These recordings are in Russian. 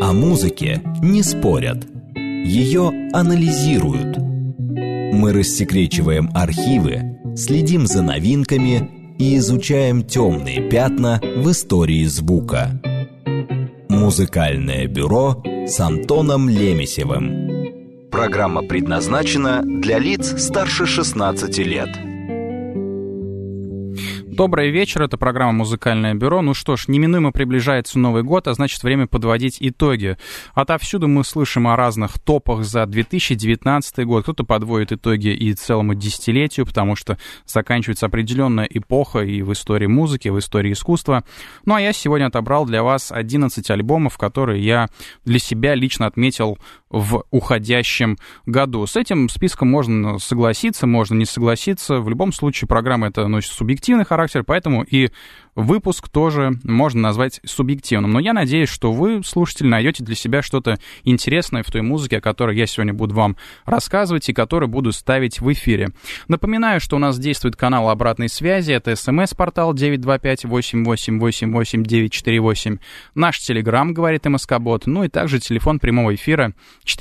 О музыке не спорят, ее анализируют. Мы рассекречиваем архивы, следим за новинками и изучаем темные пятна в истории звука. Музыкальное бюро с Антоном Лемесевым. Программа предназначена для лиц старше 16 лет. Добрый вечер, это программа «Музыкальное бюро». Ну что ж, неминуемо приближается Новый год, а значит, время подводить итоги. Отовсюду мы слышим о разных топах за 2019 год. Кто-то подводит итоги и целому десятилетию, потому что заканчивается определенная эпоха и в истории музыки, в истории искусства. Ну а я сегодня отобрал для вас 11 альбомов, которые я для себя лично отметил в уходящем году. С этим списком можно согласиться, можно не согласиться. В любом случае, программа эта носит субъективный характер, поэтому и выпуск тоже можно назвать субъективным. Но я надеюсь, что вы, слушатели, найдете для себя что-то интересное в той музыке, о которой я сегодня буду вам рассказывать и которую буду ставить в эфире. Напоминаю, что у нас действует канал обратной связи. Это СМС-портал 925-8888-948. Наш Телеграм, говорит МСК-бот. Ну и также телефон прямого эфира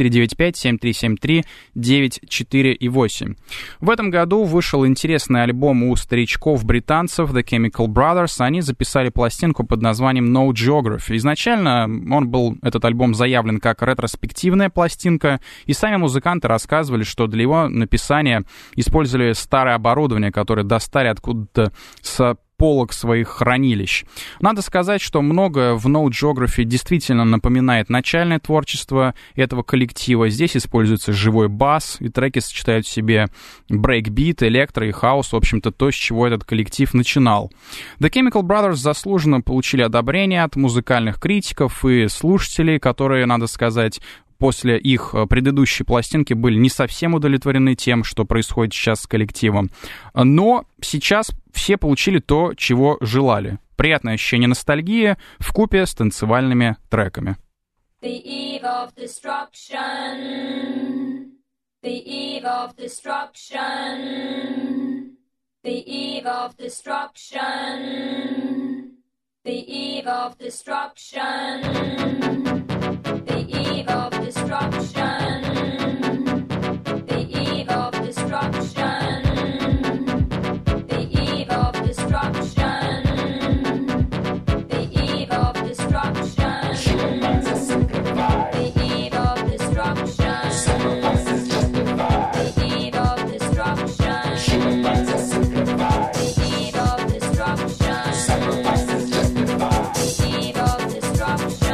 495-7373-94,8. В этом году вышел интересный альбом у старичков-британцев The Chemical Brothers. Они записали пластинку под названием No Geography. Изначально этот альбом заявлен как ретроспективная пластинка, и сами музыканты рассказывали, что для его написания использовали старое оборудование, которое достали откуда-то с полок своих хранилищ. Надо сказать, что многое в No Geography действительно напоминает начальное творчество этого коллектива. Здесь используется живой бас, и треки сочетают в себе брейкбит, электро и хаус, в общем-то, то, с чего этот коллектив начинал. The Chemical Brothers заслуженно получили одобрение от музыкальных критиков и слушателей, которые, надо сказать, после их предыдущей пластинки были не совсем удовлетворены тем, что происходит сейчас с коллективом. Но сейчас все получили то, чего желали. Приятное ощущение ностальгии вкупе с танцевальными треками. The eve of destruction. The eve of destruction. The eve of destruction. The eve of destruction. The eve of destruction. The eve of destruction. The eve of destruction. The eve of destruction. Humans simplified. The eve of destruction. Sacrifices justified. The eve of destruction. Humans simplified. The eve of destruction. Sacrifices justified. The eve of destruction.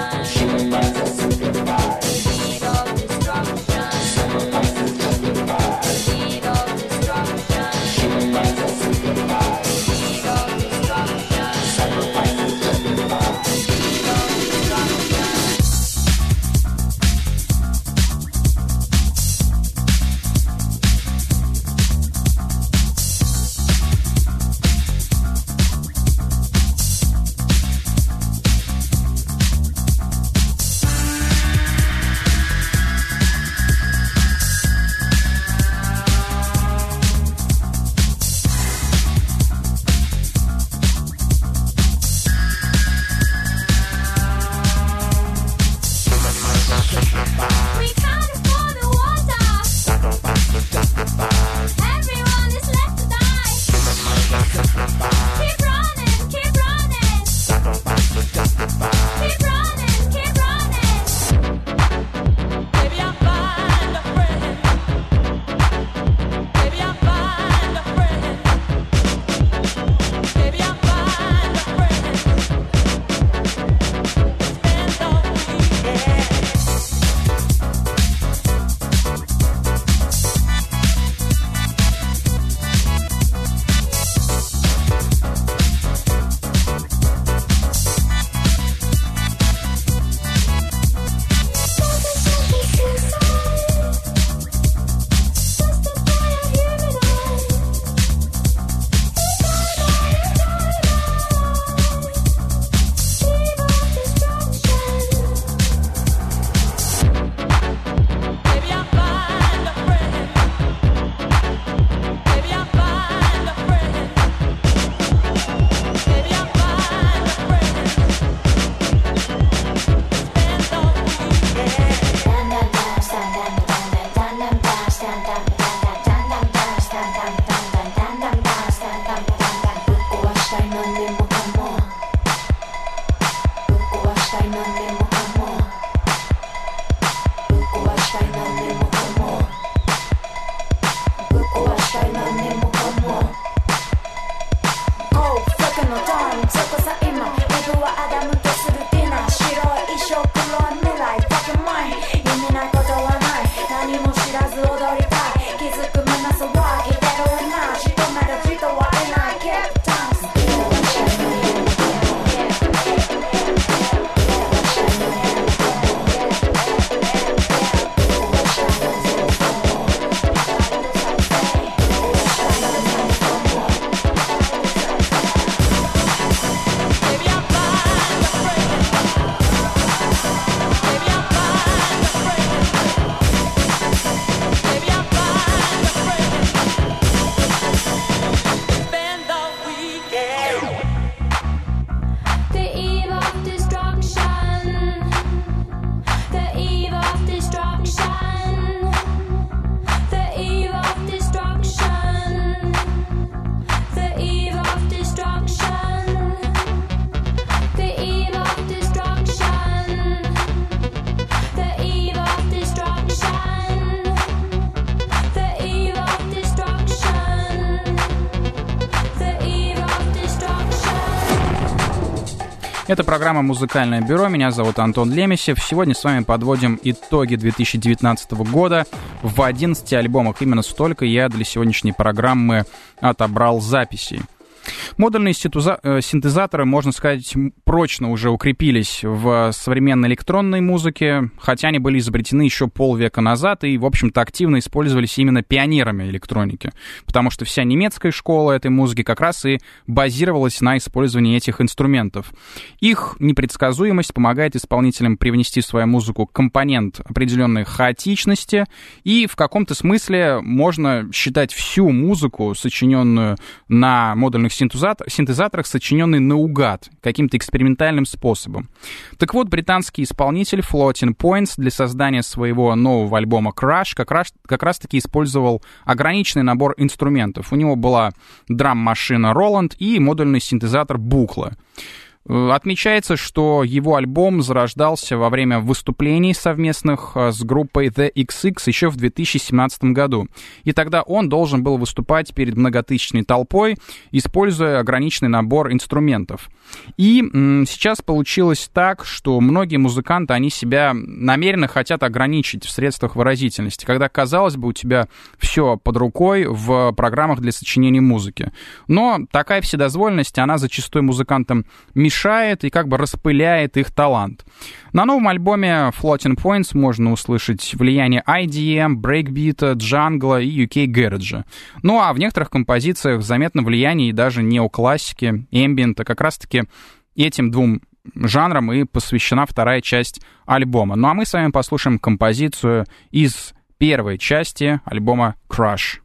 Это программа «Музыкальное бюро». Меня зовут Антон Лемесев. Сегодня с вами подводим итоги 2019 года. В 11 альбомах именно столько я для сегодняшней программы отобрал записей. Модульные синтезаторы, можно сказать, прочно уже укрепились в современной электронной музыке, хотя они были изобретены еще полвека назад и, в общем-то, активно использовались именно пионерами электроники, потому что вся немецкая школа этой музыки как раз и базировалась на использовании этих инструментов. Их непредсказуемость помогает исполнителям привнести в свою музыку компонент определенной хаотичности, и в каком-то смысле можно считать всю музыку, сочиненную на модульных синтезаторах, сочиненный наугад, каким-то экспериментальным способом. Так вот, британский исполнитель Floating Points для создания своего нового альбома Crash как раз-таки использовал ограниченный набор инструментов. У него была драм-машина Roland и модульный синтезатор Buchla. Отмечается, что его альбом зарождался во время выступлений совместных с группой The XX еще в 2017 году. И тогда он должен был выступать перед многотысячной толпой, используя ограниченный набор инструментов. И сейчас получилось так, что многие музыканты, они себя намеренно хотят ограничить в средствах выразительности, когда, казалось бы, у тебя все под рукой в программах для сочинения музыки. Но такая вседозволенность, она зачастую музыкантам мешает и как бы распыляет их талант. На новом альбоме Floating Points можно услышать влияние IDM, брейкбита, джангла и UK Garage. Ну а в некоторых композициях заметно влияние и даже неоклассики, эмбиента. Как раз-таки этим двум жанрам и посвящена вторая часть альбома. Ну а мы с вами послушаем композицию из первой части альбома Crash.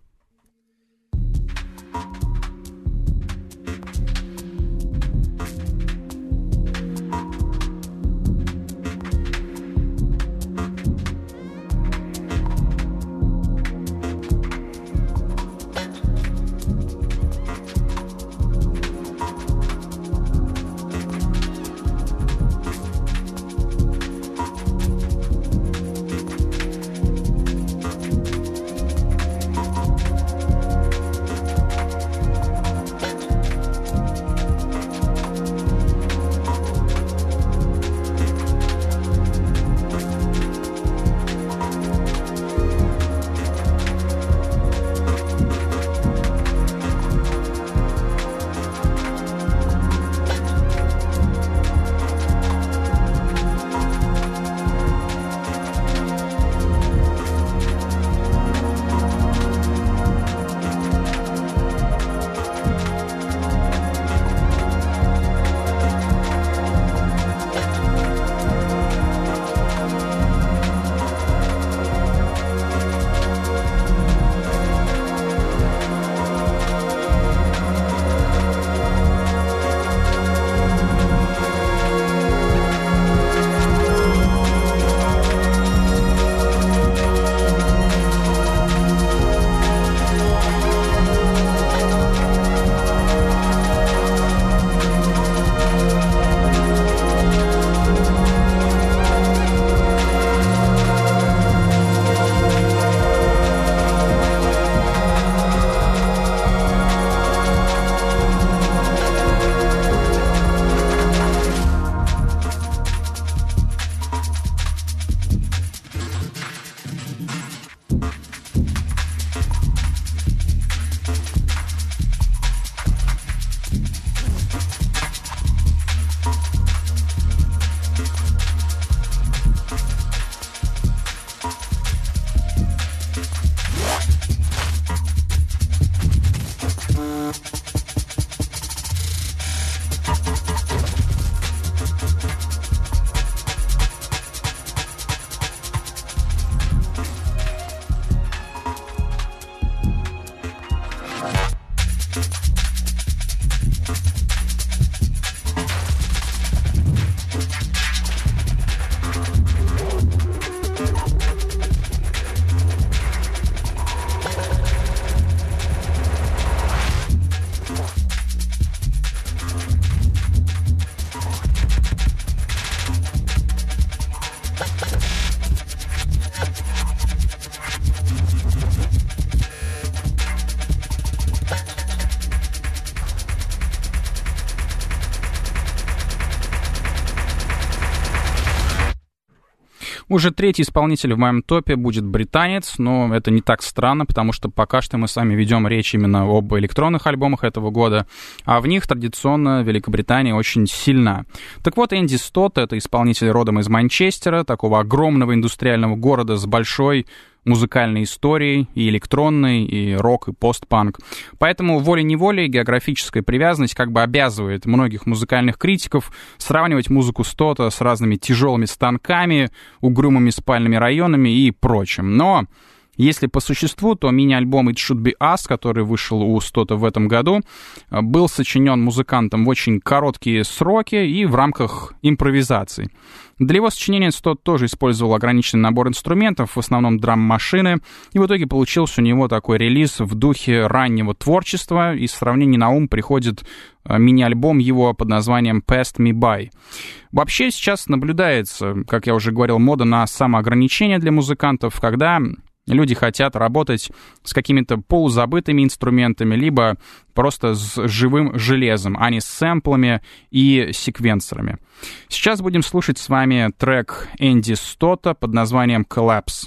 Уже третий исполнитель в моем топе будет британец, но это не так странно, потому что пока что мы с вами ведем речь именно об электронных альбомах этого года, а в них традиционно Великобритания очень сильна. Так вот, Энди Стотт — это исполнитель родом из Манчестера, такого огромного индустриального города с большой музыкальной историей, и электронной, и рок, и постпанк. Поэтому волей-неволей географическая привязанность как бы обязывает многих музыкальных критиков сравнивать музыку Стотта с разными тяжелыми станками, угрюмыми спальными районами и прочим. Но если по существу, то мини-альбом «It Should Be Us», который вышел у Стотта в этом году, был сочинен музыкантом в очень короткие сроки и в рамках импровизации. Для его сочинения Стотт тоже использовал ограниченный набор инструментов, в основном драм-машины, и в итоге получился у него такой релиз в духе раннего творчества, и в сравнении на ум приходит мини-альбом его под названием «Passed Me By». Вообще сейчас наблюдается, как я уже говорил, мода на самоограничение для музыкантов, когда люди хотят работать с какими-то полузабытыми инструментами, либо просто с живым железом, а не с сэмплами и секвенсорами. Сейчас будем слушать с вами трек Энди Стотта под названием «Collapse».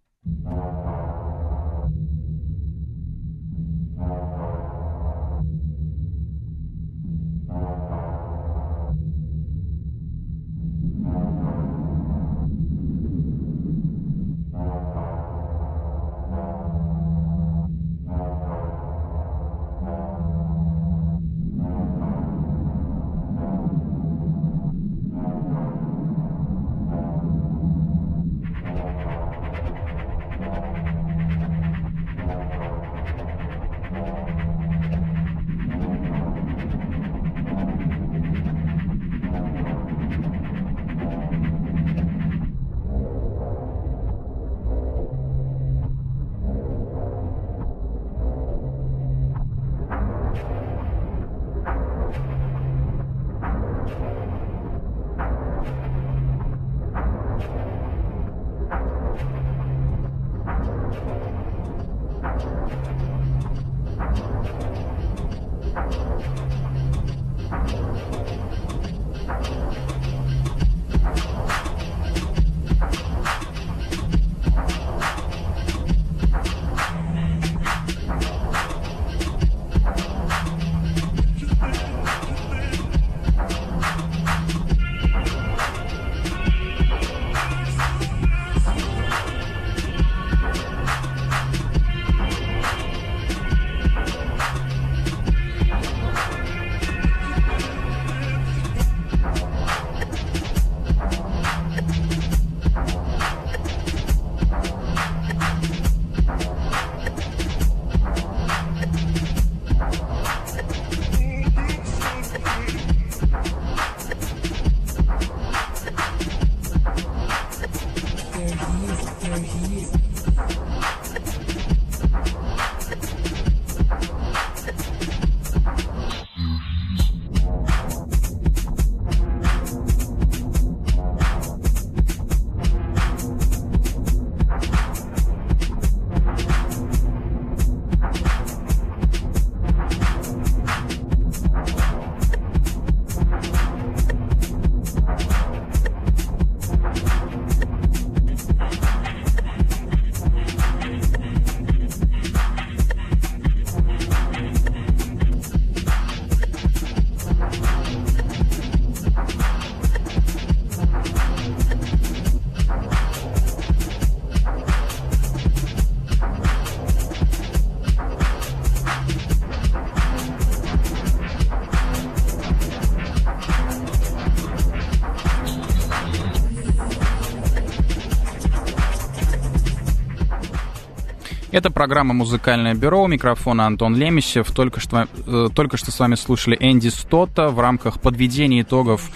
Это программа «Музыкальное бюро». У микрофона Антон Лемесев. Только что с вами слушали Энди Стотта в рамках подведения итогов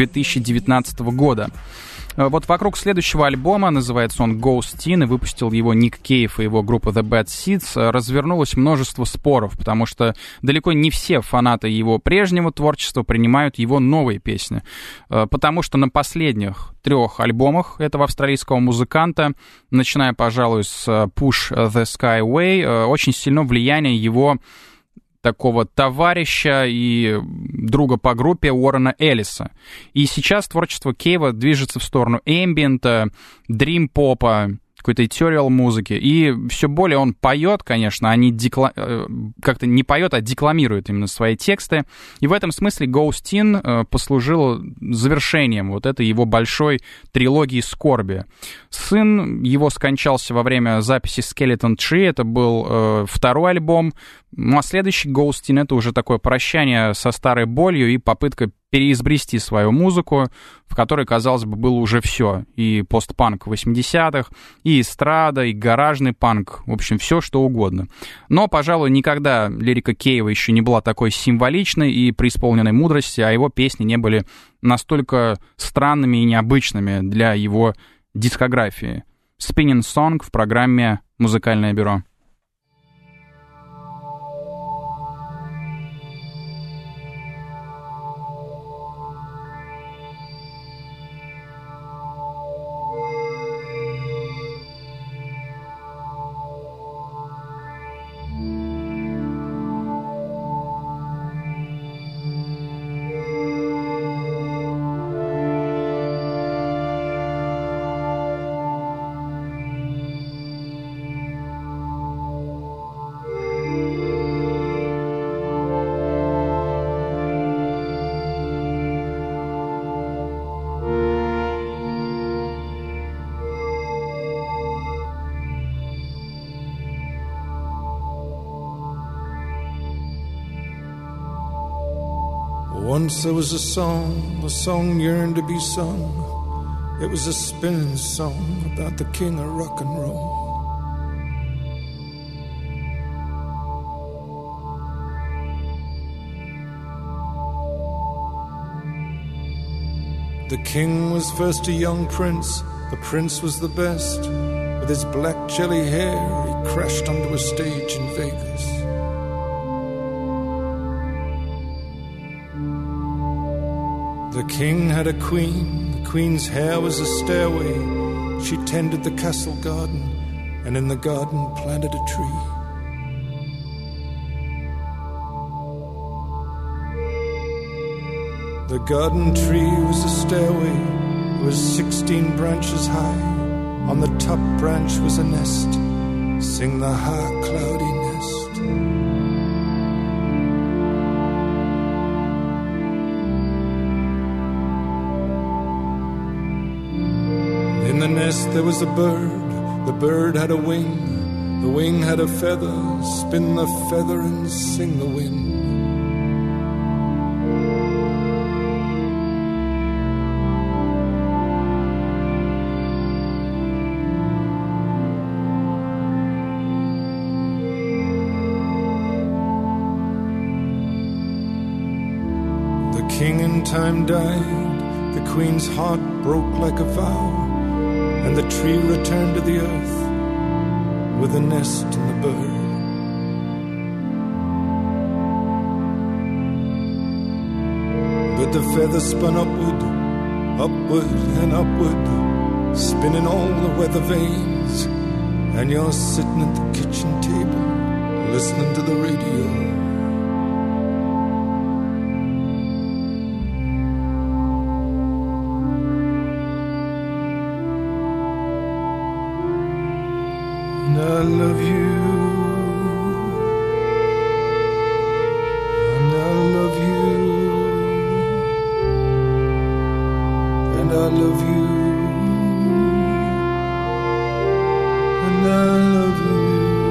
2019 года. Вот вокруг следующего альбома, называется он Ghost Teen, и выпустил его Ник Кейв и его группа The Bad Seeds, развернулось множество споров, потому что далеко не все фанаты его прежнего творчества принимают его новые песни. Потому что на последних 3 альбомах этого австралийского музыканта, начиная, пожалуй, с Push the Skyway, очень сильно влияние его такого товарища и друга по группе Уоррена Эллиса. И сейчас творчество Кейва движется в сторону эмбиента, дрим-попа, какой-то этериал музыки, и все более он поет, конечно, а не как-то не поет, а декламирует именно свои тексты. И в этом смысле Ghost In послужил завершением вот этой его большой трилогии скорби. Сын его скончался во время записи Skeleton Tree, это был второй альбом. Ну, а следующий Ghost In — это уже такое прощание со старой болью и попытка переизобрести свою музыку, в которой, казалось бы, было уже все. И постпанк 80-х, и эстрада, и гаражный панк, в общем, все что угодно. Но, пожалуй, никогда лирика Кейва еще не была такой символичной и преисполненной мудрости, а его песни не были настолько странными и необычными для его дискографии. Spinning Song в программе «Музыкальное бюро». Once there was a song yearned to be sung. It was a spinning song about the king of rock and roll. The king was first a young prince, the prince was the best. With his black jelly hair, he crashed onto a stage in Vegas. The king had a queen, the queen's hair was a stairway. She tended the castle garden, and in the garden planted a tree. The garden tree was a stairway, it was 16 branches high. On the top branch was a nest, sing the high cloudy nest. In the nest there was a bird, the bird had a wing, the wing had a feather, spin the feather and sing the wind. The king in time died, the queen's heart broke like a vow. And the tree returned to the earth with the nest and the bird. But the feather spun upward, upward and upward, spinning all the weather vanes. And you're sitting at the kitchen table, listening to the radio. I love you, and I love you, and I love you, and I love you.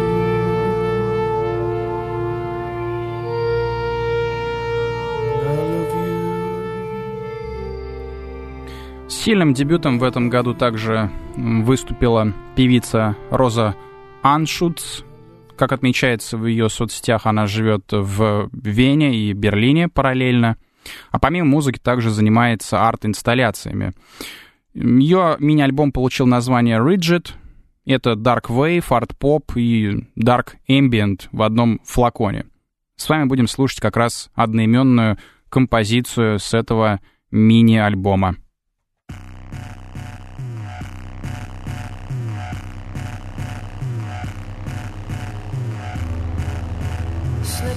Сильным дебютом в этом году также выступила певица Роза Аншутц. Как отмечается в ее соцсетях, она живет в Вене и Берлине параллельно. А помимо музыки также занимается арт-инсталляциями. Ее мини-альбом получил название Rigid. Это Dark Wave, арт-поп и Dark Ambient в одном флаконе. С вами будем слушать как раз одноименную композицию с этого мини-альбома.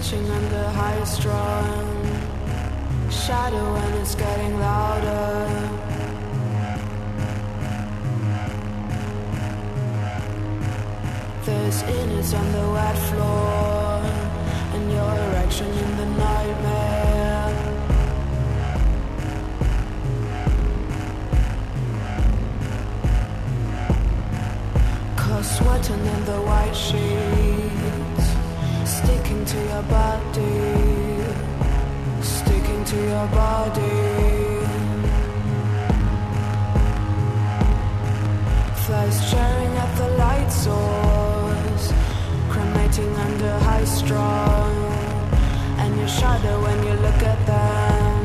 reaching under high strung shadow and it's getting louder. There's innards on the wet floor and your erection in the nightmare. Cause sweating in the white sheets, sticking to your body, sticking to your body. Flies staring at the light source, cremating under high strung, and you shudder when you look at them.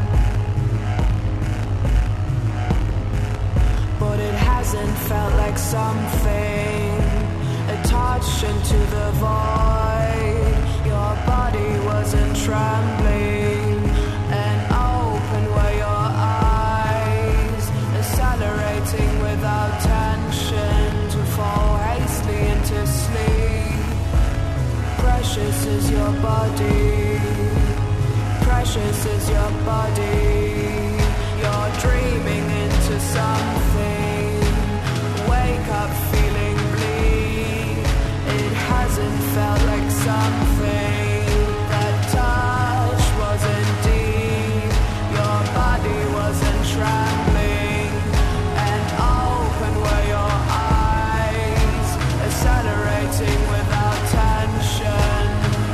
But it hasn't felt like something, a touch into the void. Your body wasn't trembling, and open were your eyes, accelerating without tension to fall hastily into sleep. Precious is your body, precious is your body. You're dreaming into something, wake up feeling bleak. It hasn't felt like something, that touch wasn't deep. Your body wasn't trembling, and open were your eyes, accelerating without tension.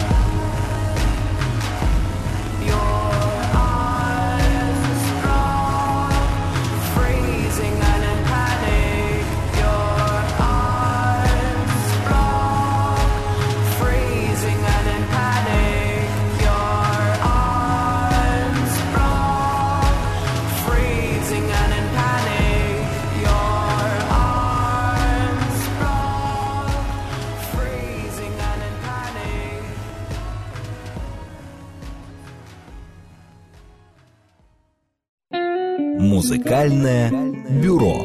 Your eyes block, freezing and in panic. Your eyes block, freezing and in panic. Your eyes block, freezing and in panic. Your eyes block, freezing and in panic. Музыкальное бюро.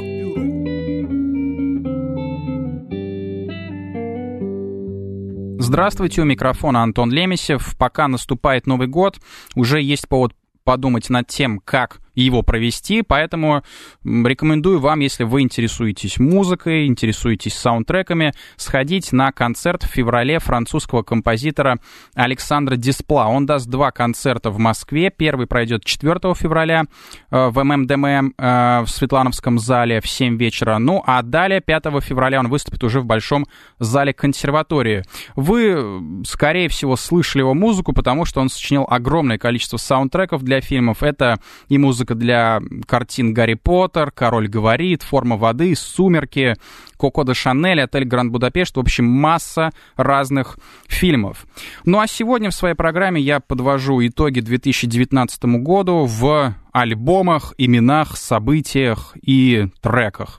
Здравствуйте, у микрофона Антон Лемесев. Пока наступает Новый год, уже есть повод подумать над тем, как его провести, поэтому рекомендую вам, если вы интересуетесь музыкой, интересуетесь саундтреками, сходить на концерт в феврале французского композитора Александра Деспла. Он даст 2 концерта в Москве. Первый пройдет 4 февраля в ММДМ в Светлановском зале в 7 вечера. Ну, а далее 5 февраля он выступит уже в Большом зале консерватории. Вы, скорее всего, слышали его музыку, потому что он сочинил огромное количество саундтреков для фильмов. Это и музыка для картин «Гарри Поттер», «Король говорит», «Форма воды», «Сумерки», «Коко де Шанель», «Отель Гранд Будапешт». В общем, масса разных фильмов. Ну а сегодня в своей программе я подвожу итоги 2019 году в альбомах, именах, событиях и треках.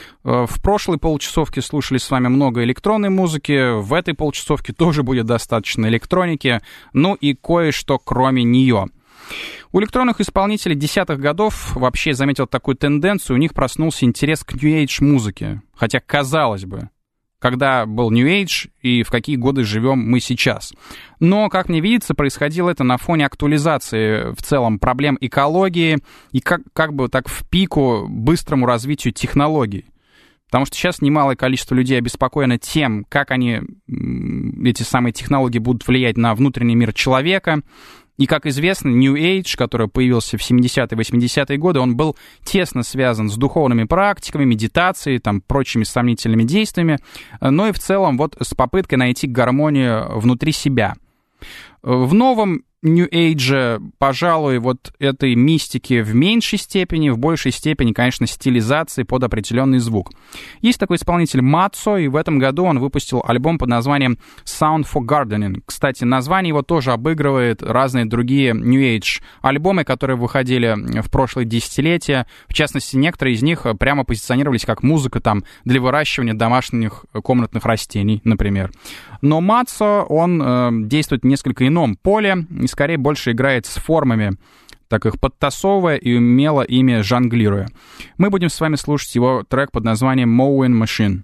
В прошлой получасовке слушали с вами много электронной музыки, в этой получасовке тоже будет достаточно электроники, ну и кое-что кроме нее. У электронных исполнителей десятых годов вообще заметил такую тенденцию, у них проснулся интерес к New Age музыке. Хотя, казалось бы, когда был New Age и в какие годы живем мы сейчас. Но, как мне видится, происходило это на фоне актуализации в целом проблем экологии и как бы так в пику быстрому развитию технологий. Потому что сейчас немалое количество людей обеспокоено тем, как эти самые технологии будут влиять на внутренний мир человека. И, как известно, New Age, который появился в 70-е, 80-е годы, он был тесно связан с духовными практиками, медитацией, прочими сомнительными действиями, но и в целом с попыткой найти гармонию внутри себя. В новом New Age, пожалуй, этой мистики в меньшей степени, в большей степени, конечно, стилизации под определенный звук. Есть такой исполнитель Мацо, и в этом году он выпустил альбом под названием Sound for Gardening. Кстати, название его тоже обыгрывает разные другие New Age альбомы, которые выходили в прошлые десятилетия. В частности, некоторые из них прямо позиционировались как музыка для выращивания домашних комнатных растений, например. Но Мацо, он действует в несколько ином поле, и скорее больше играет с формами, так их подтасовывая и умело ими жонглируя. Мы будем с вами слушать его трек под названием Mowing Machine.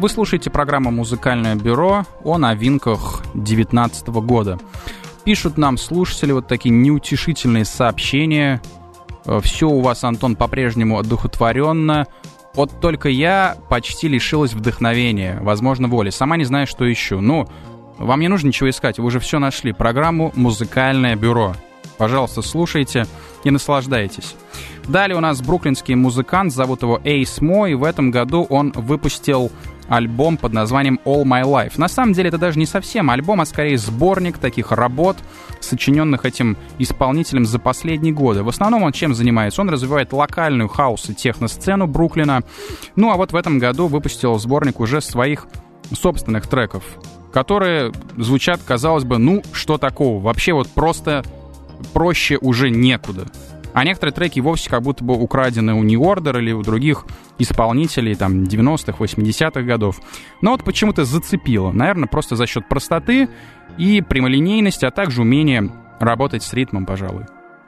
Вы слушаете программу «Музыкальное бюро» о новинках 2019 года. Пишут нам слушатели вот такие неутешительные сообщения. Все у вас, Антон, по-прежнему одухотворенно. Вот только я почти лишилась вдохновения, возможно, воли. Сама не знаю, что ищу. Ну, вам не нужно ничего искать, вы уже все нашли. Программу «Музыкальное бюро». Пожалуйста, слушайте и наслаждайтесь. Далее у нас бруклинский музыкант, зовут его Эйс Мо, и в этом году он выпустил альбом под названием All My Life. На самом деле это даже не совсем альбом, а скорее сборник таких работ, сочиненных этим исполнителем за последние годы. В основном он чем занимается? Он развивает локальную хаус- и техно-сцену Бруклина. Ну а вот в этом году выпустил сборник уже своих собственных треков, которые звучат, казалось бы, ну что такого? Вообще вот просто проще уже некуда. А некоторые треки вовсе как будто бы украдены у New Order или у других исполнителей там 90-х, 80-х годов. Но вот почему-то зацепило. Наверное, просто за счет простоты и прямолинейности, а также умения работать с ритмом, пожалуй.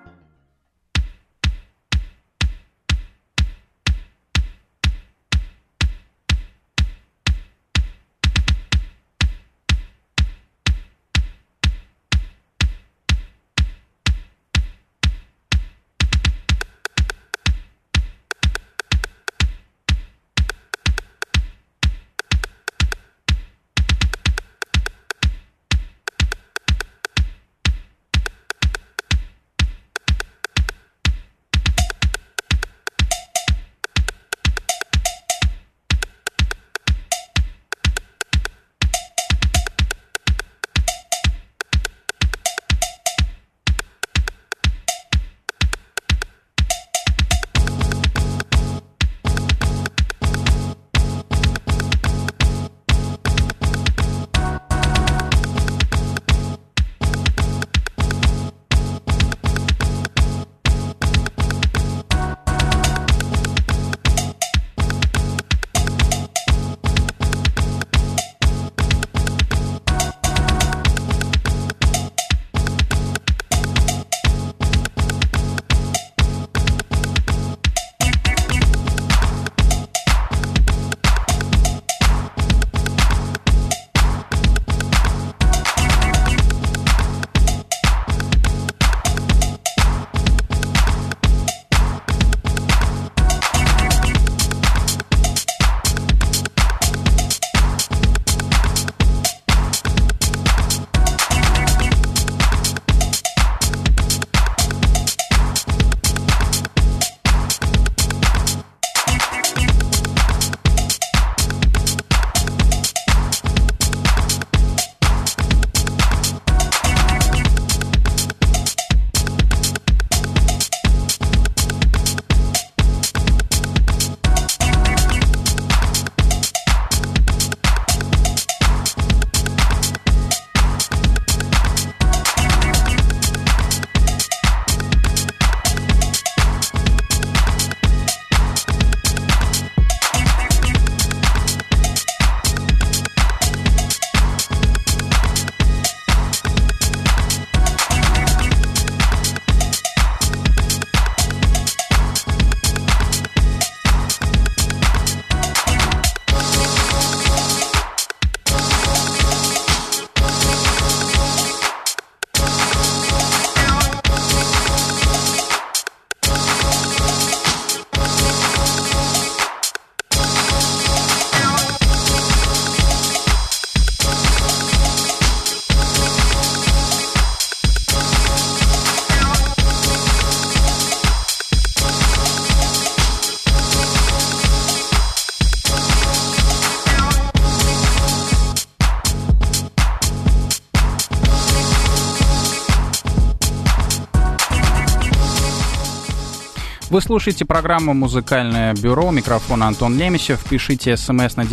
Вы слушаете программу «Музыкальное бюро». Микрофон Антон Лемесев. Пишите смс на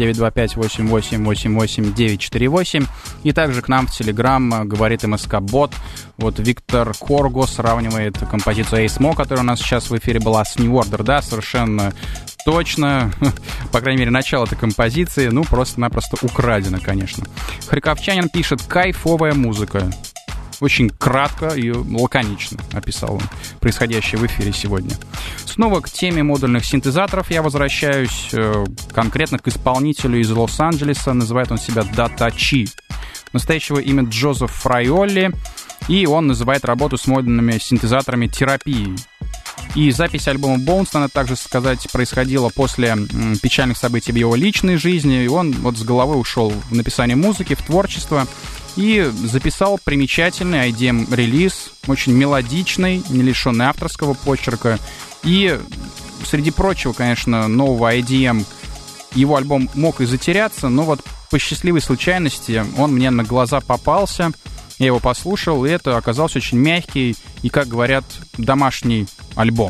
925-88-88-948. И также к нам в Телеграм говорит МСК-бот. Вот Виктор Корго сравнивает композицию Эйс Мо, которая у нас сейчас в эфире была, с New Order. Да, совершенно точно. По крайней мере, начало этой композиции, ну, просто-напросто украдено, конечно. Харьковчанин пишет: кайфовая музыка. очень кратко и лаконично описал он происходящее в эфире сегодня. Снова к теме модульных синтезаторов я возвращаюсь, конкретно к исполнителю из Лос-Анджелеса. Называет он себя Датачи. Настоящего имя Джозеф Фрайолли, и он называет работу с модульными синтезаторами терапией. И запись альбома Bones, надо также сказать, происходила после печальных событий в его личной жизни, и он вот с головой ушел в написание музыки, в творчество, и записал примечательный IDM-релиз, очень мелодичный, не лишенный авторского почерка. И среди прочего, конечно, нового IDM, его альбом мог и затеряться, но вот по счастливой случайности он мне на глаза попался, я его послушал, и это оказался очень мягкий и, как говорят, домашний альбом.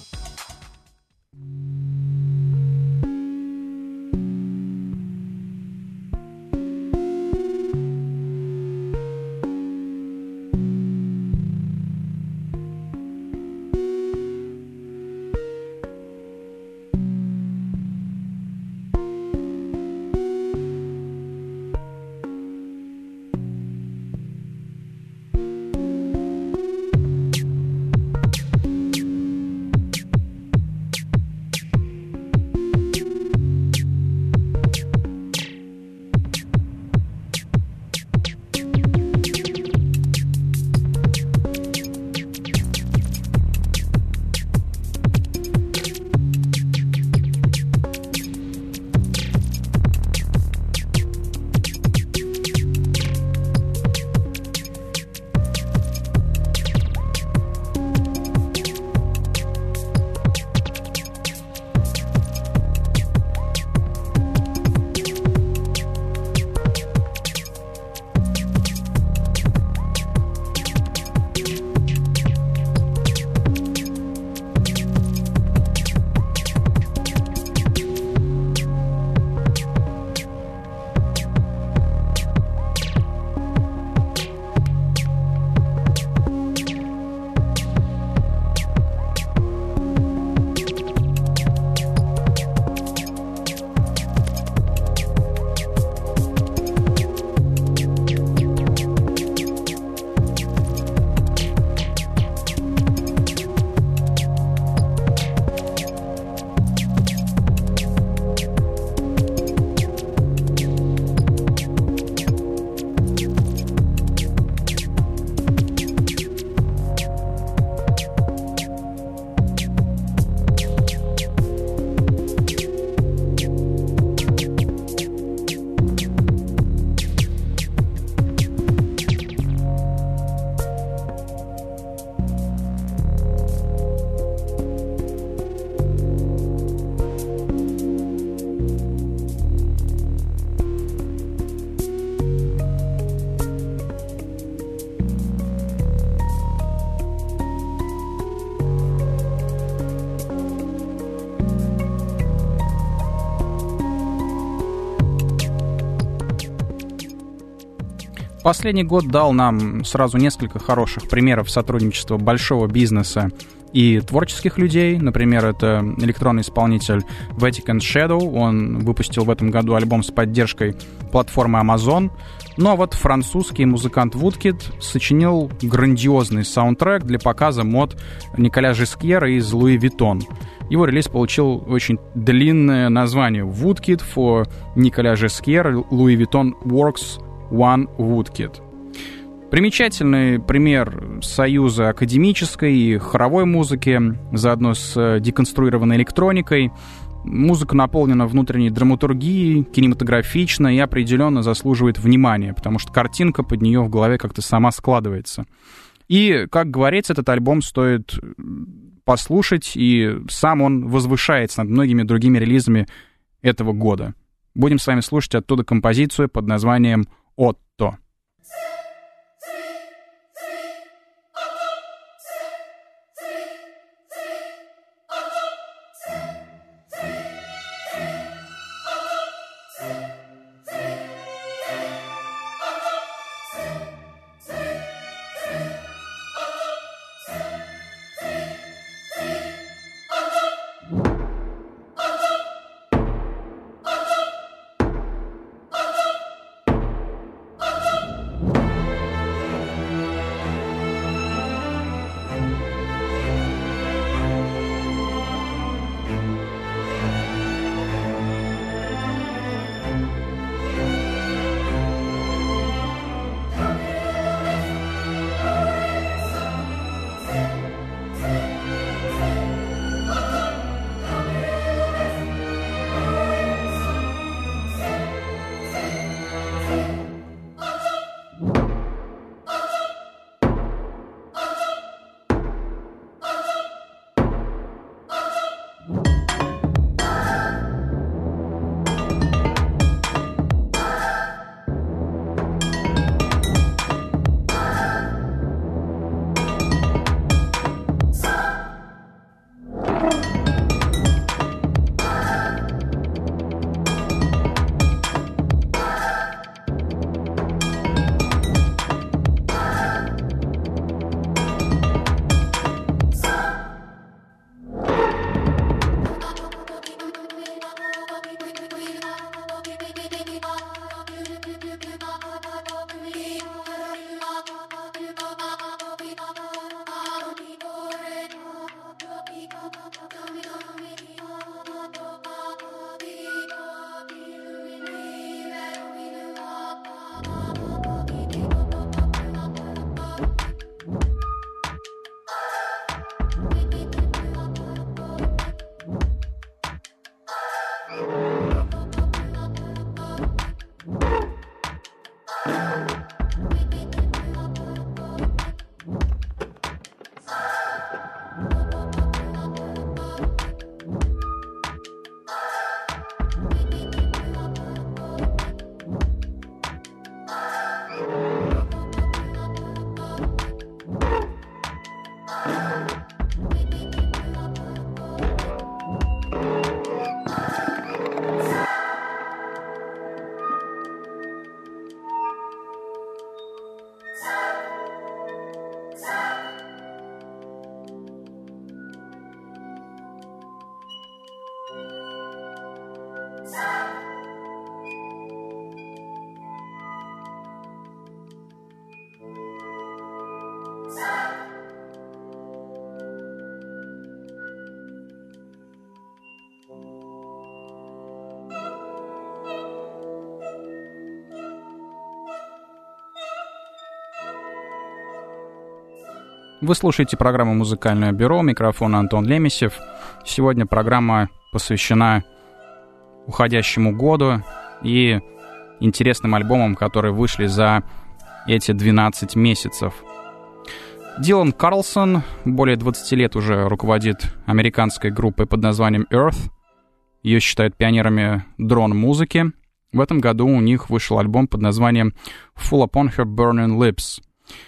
Последний год дал нам сразу несколько хороших примеров сотрудничества большого бизнеса и творческих людей. Например, это электронный исполнитель Vatican Shadow. Он выпустил в этом году альбом с поддержкой платформы Amazon. Ну а вот французский музыкант Woodkid сочинил грандиозный саундтрек для показа мод Николя Жескьера из Louis Vuitton. Его релиз получил очень длинное название Woodkid for Николя Жескьер Louis Vuitton Works One Woodkid. Примечательный пример союза академической и хоровой музыки, заодно с деконструированной электроникой. Музыка наполнена внутренней драматургией, кинематографична и определенно заслуживает внимания, потому что картинка под нее в голове как-то сама складывается. И, как говорится, этот альбом стоит послушать, и сам он возвышается над многими другими релизами этого года. Будем с вами слушать оттуда композицию под названием «Отто». Вы слушаете программу «Музыкальное бюро», микрофон Антон Лемесев. Сегодня программа посвящена уходящему году и интересным альбомам, которые вышли за эти 12 месяцев. Дилан Карлсон более 20 лет уже руководит американской группой под названием Earth. Ее считают пионерами дрон-музыки. В этом году у них вышел альбом под названием Full Upon Her Burning Lips.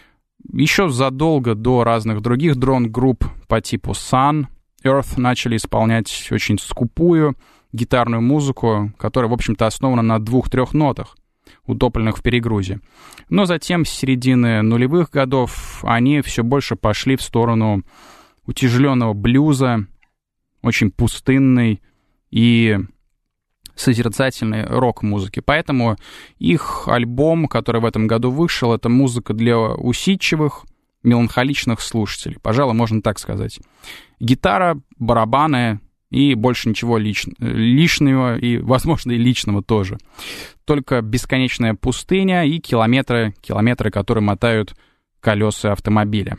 Еще задолго до разных других дрон-групп по типу Sun, Earth начали исполнять очень скупую гитарную музыку, которая, в общем-то, основана на 2-3 нотах, утопленных в перегрузе. Но затем, с середины нулевых годов, они все больше пошли в сторону утяжеленного блюза, очень пустынной и созерцательной рок-музыки. Поэтому их альбом, который в этом году вышел, это музыка для усидчивых, меланхоличных слушателей. Пожалуй, можно так сказать. Гитара, барабаны и больше ничего лишнего и, возможно, и личного тоже. Только бесконечная пустыня и километры, которые мотают колеса автомобиля.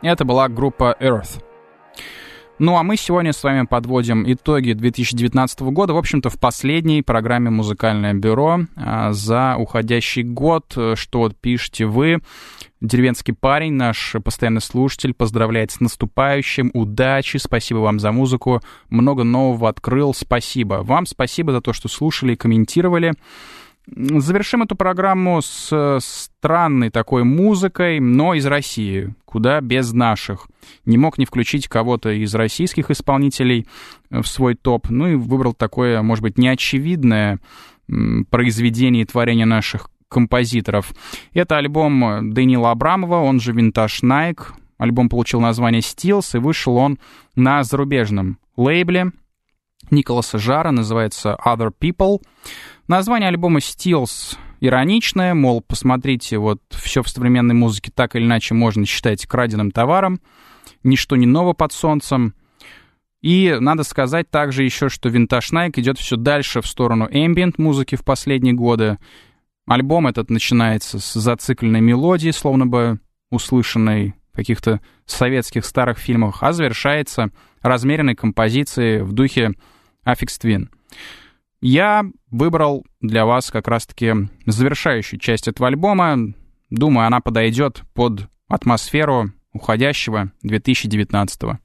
Это была группа Earth. Ну, а мы сегодня с вами подводим итоги 2019 года, в общем-то, в последней программе «Музыкальное бюро» за уходящий год. Что вот пишете вы? Деревенский парень, наш постоянный слушатель, поздравляет с наступающим, удачи, спасибо вам за музыку, много нового открыл, спасибо. Вам спасибо за то, что слушали и комментировали. Завершим эту программу с странной такой музыкой, но из России, куда без наших. Не мог не включить кого-то из российских исполнителей в свой топ, ну и выбрал такое, может быть, неочевидное произведение и творение наших композиторов. Это альбом Даниила Абрамова, он же Vintage Nike. Альбом получил название Steels, и вышел он на зарубежном лейбле Николаса Жара, называется Other People. Название альбома Steels ироничное, мол, посмотрите, вот все в современной музыке так или иначе можно считать краденым товаром, ничто не ново под солнцем. И надо сказать также еще, что Vintage Nike идет все дальше в сторону ambient музыки в последние годы. Альбом этот начинается с зацикленной мелодии, словно бы услышанной в каких-то советских старых фильмах, а завершается размеренной композицией в духе Aphex Twin. Я выбрал для вас как раз-таки завершающую часть этого альбома. Думаю, она подойдет под атмосферу уходящего 2019-го.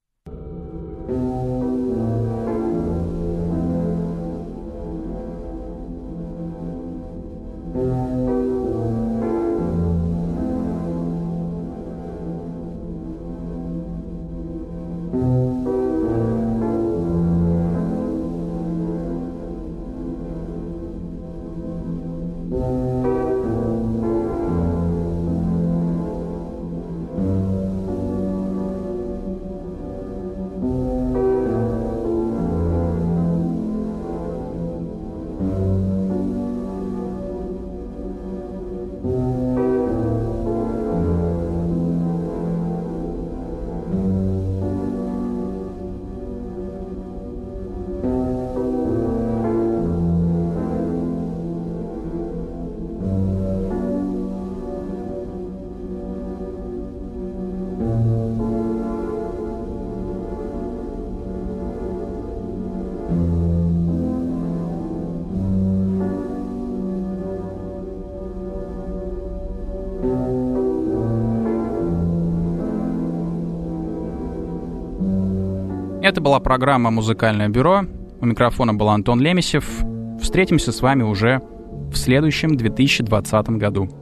Это была программа «Музыкальное бюро». У микрофона был Антон Лемесев. Встретимся с вами уже в следующем 2020 году.